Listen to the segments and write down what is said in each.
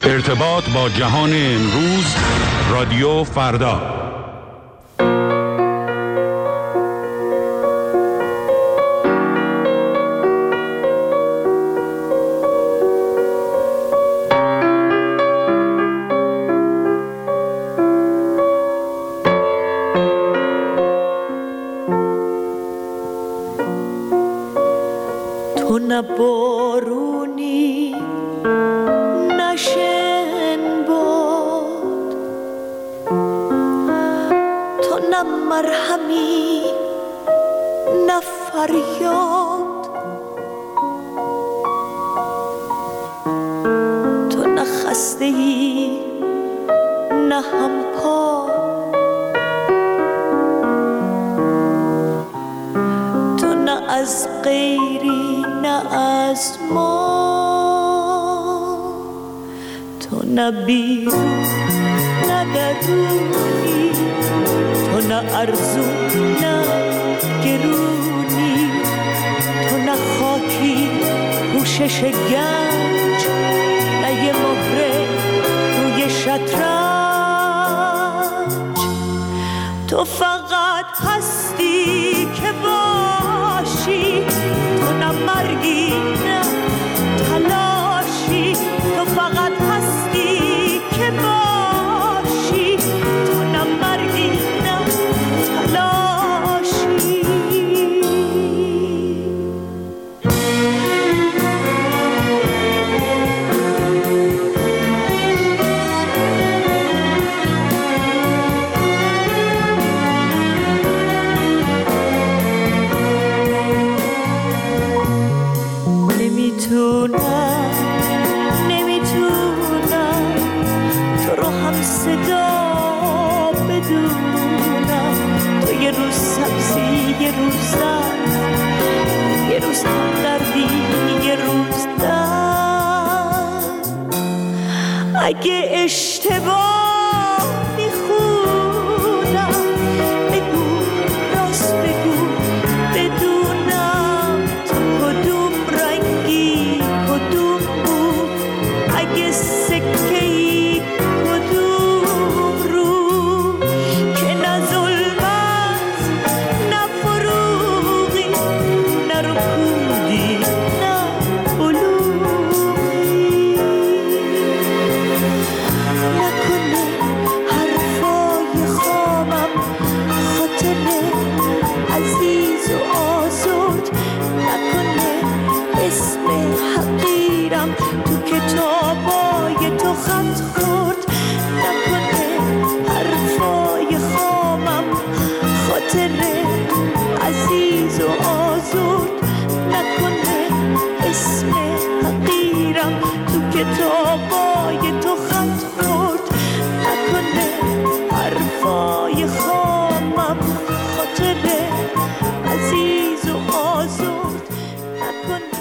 ارتباط با جهان امروز، رادیو فردا. تو نه بارونی نه شن باد، تو نه مرهمی نه فریاد، تو نه خسته‌ای نه همپا، تو نه از غیری نه از ما، تو نه بیرون نه درونی، تو نه ارزون نه گرونی، تو نه خاکی پوشش گنج نه یه مهره روی شطرنج، تو فقط هستی که باشی، تو نه مرگی نه تلاشی، تو فقط هستی که باشی، تو نه مرگی نه تلاشی. نمیتونم تو رو هم صدا بدونم، تو یه روز سبزی یه روز زرد، یه روز هم دردی یه روز درد. اگه اشتباه میخونم بگو، راست بگو بدونم تو کدوم رنگی کدوم بود، اگه سکه‌ای کدوم رو، که نه ظلمت نه فروغی نه رکودی نه بلوغی. نکنه حرفای خامم خاطره عزیز و آزرد، نکنه اسم حقیرم تو کتابای تو خط خورد، نکنه حرفای خامم خاطره عزیز و آزرد، نکنه اسم حقیرم تو کتابای تو خط خورد، نکنه حرفای خامم خاطره عزیز و آزرد، نکنه.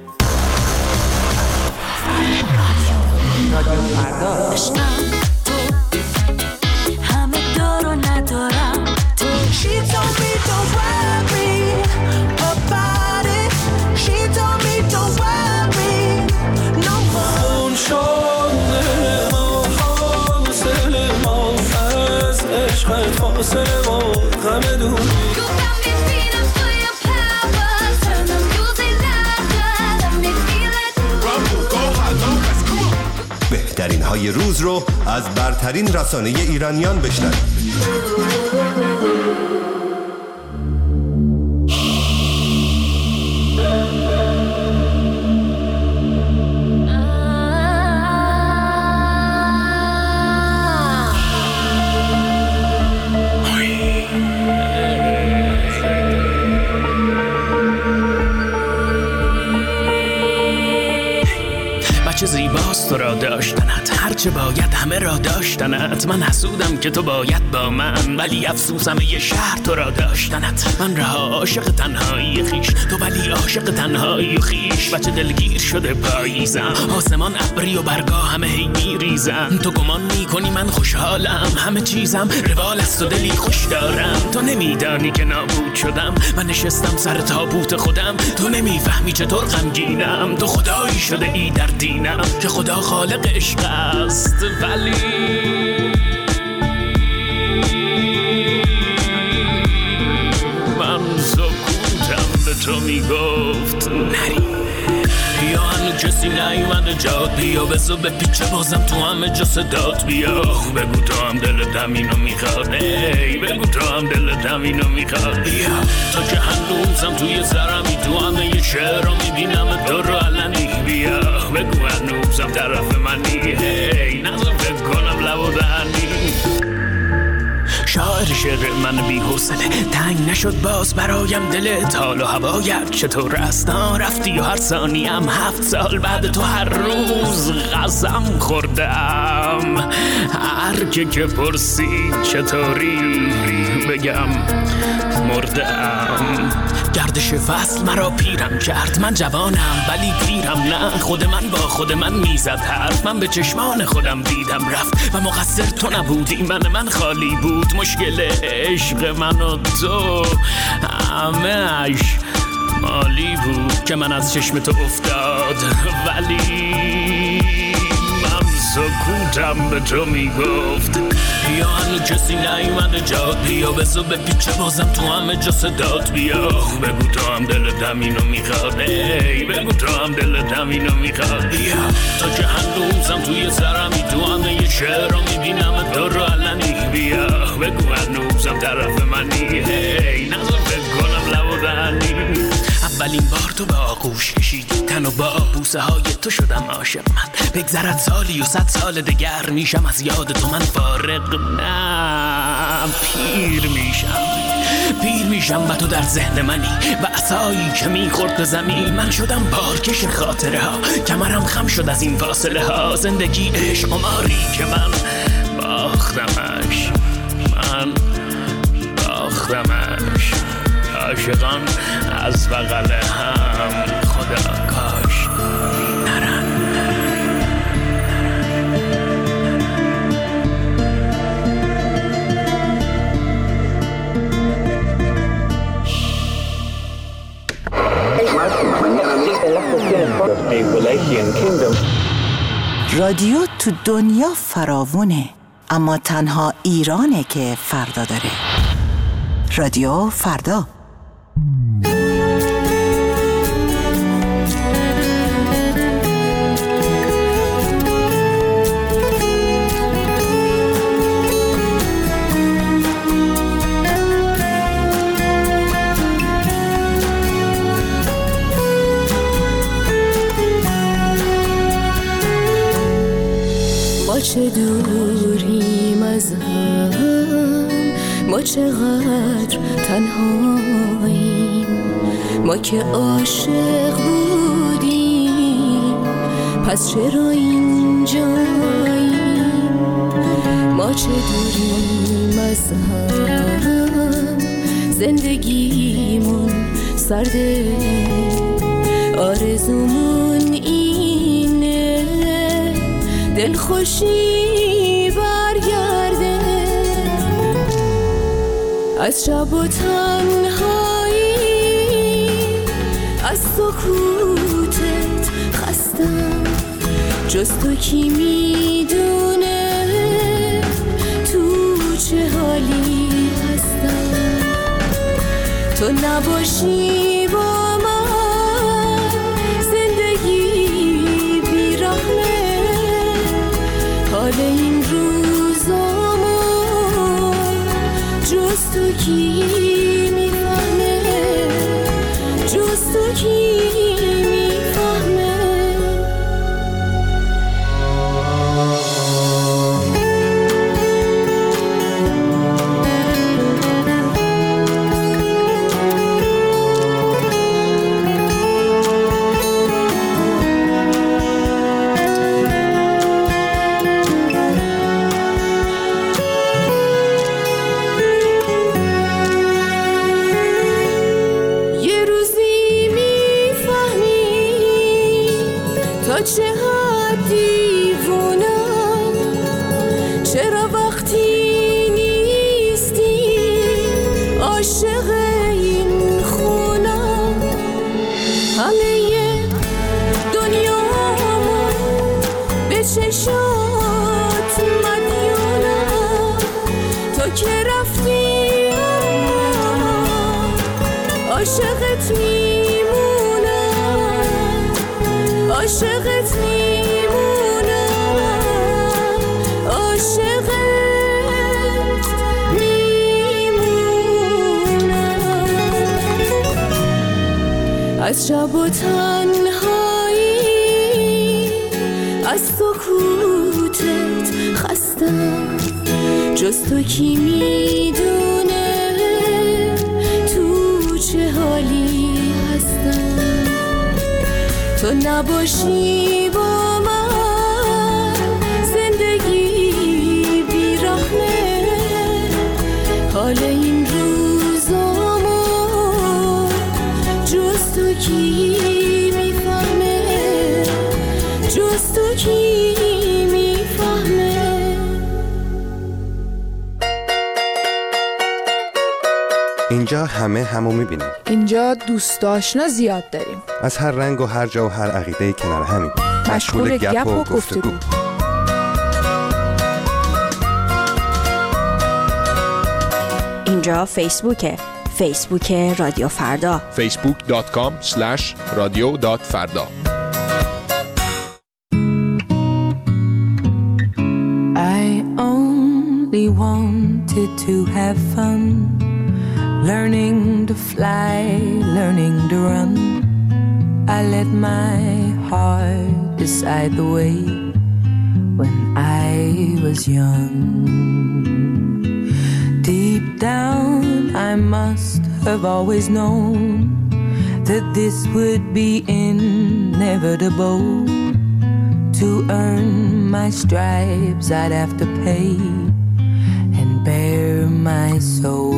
رادیو فردا. عشقم تو همه دار و ندارم تو. She told me don't worry about it. She told me don't worry no more. اون شده ما فاصله ما از عشقت فاصله ما غم دونی. بهترین های روز رو از برترین رسانه ایرانیان بشنوید. چه زیباست تو را داشتنت، هرچه باید همه را داشتنت. من حسودم که تو باید با من، ولی افسوسم یه شهر تو را داشتنت. من رها عاشق تنهایی خیش، تو ولی عاشق تنهایی خیش. بچه دلگیر شده پاییزم، آسمان ابری و برگا همه هی میریزم. تو گمان میکنی من خوشحالم، همه چیزم روال است و دلی خوش دارم. تو نمیدانی که نابود شدم، من نشستم سر تابوت خودم. تو نمیفهمی چطور غمگینم، تو خدایی شده ای در دینم. ببینم که خدا خالق عشق است، ولی من سکوتم به تو میگفت نری. یا هنو کسی نیومده جاد بیا، بزو به پیچه بازم تو همه جا صدات بیا. بگو تو هم دلت اینو میخواد، ای بگو تو هم دلت اینو میخواد. بیا تا که هنوزم توی سرمی، تو همه یه شعر رو میبینم تو رو علنی. بیا بگو هنوزم طرف منی، ای نظر فکر کنم لب و دهنی. شاعر شعر من بی حوصله، تنگ نشد باز برایم دلت. حال و هوایت چطور است؟ رفتی و هر ثانیم 7 سال بعد تو هر روز قسم خوردم. هر که پرسید چطوری بگم مردم. گردش فصل مرا پیرم کرد، من جوانم ولی پیرم نه. خود من با خود من میزد حرف، من به چشمان خودم دیدم رفت و مقصر تو نبودی، من خالی بود. مشکل عشق من و تو همه‌اش مالی بود که من از چشم تو افتاد، ولی من سکوتم به تو میگفت. یا هنو کسی نیومده جاد بیا، بزو به پیچه بازم تو همه جا صدات بیا. بگو تو هم دلت اینو میخواد، ای بگو تو هم دلت اینو میخواد. بیا تا که هنوزم توی سرمی، تو همه یه شعر رو میبینم تو رو علنی. بیا بگو هنوزم طرف منی، ای نظر فکر کنم لب و دهنی. اولین بار تو به آغوش کشیدی تن و با بوسه های تو شدم عاشق من. بگذرد سالی و 100 سال دگر میشم از یاد تو من فارغ، نه پیر میشم و تو در ذهن منی و عصایی که میخورد به زمین. من شدم بارکش خاطره ها، کمرم خم شد از این فاصله ها. زندگی عشق قماری که من باختمش، عاشقان از بغل هم خدا کاش نرن. رادیو تو دنیا فراوونه، اما تنها ایرانه که فردا داره. رادیو فردا. ما چه دوریم از هم، ما چقدر تنهاییم. ما که عاشق بودیم پس چرا اینجاییم؟ ما چه دوریم از هم، زندگیمون سرده، آرزومون اینه دلخوشی برگرده. از شب و تنهایی، از سکوتت خستم. جز تو کی میدونه تو چه حالی هستم؟ تو نباشی با من زندگی بیرحمه. حال این روزامو جز تو کی میفهمه؟ جز تو کی میفهمه؟ چشات مدیونم تو که رفتی عاشقت میمونم عاشقت میمونم عاشقت میمونم از شب و تنهایی از سکوتت خستم جز تو کی میدونه تو چه حالی هستم تو نباشی با من زندگی بیرحمه حال این روزامو جز تو کی میفهمه جز تو کی میفهمه اینجا همه همو میبینیم. اینجا دوست آشنا زیاد داریم. از هر رنگ و هر جا و هر عقیده کنار همین. مشغول گپ و گفتگو. اینجا فیسبوکه. فیسبوک رادیو فردا. facebook.com/radio.farda. I only wanted to have fun, learning to fly, learning to run. I let my heart decide the way when I was young. Deep down I must have always known that this would be inevitable. To earn my stripes I'd have to pay and bare my soul.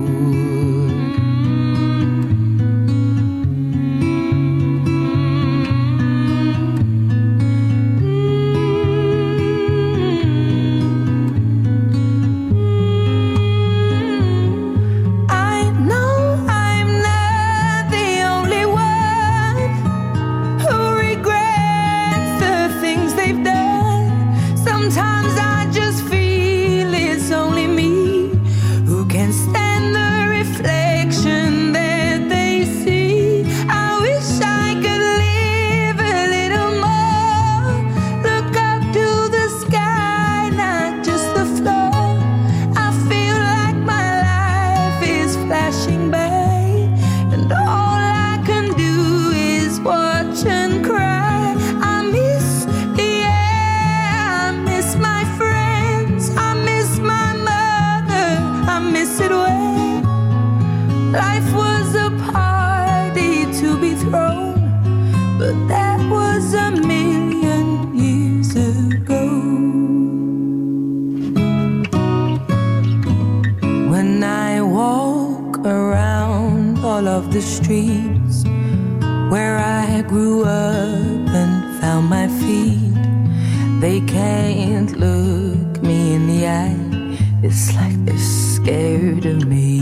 The streets where I grew up and found my feet, they can't look me in the eye. It's like they're scared of me.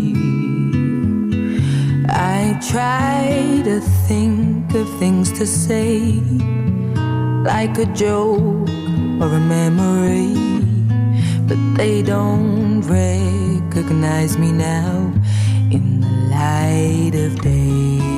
I try to think of things to say, like a joke or a memory, but they don't recognize me now in the light of day.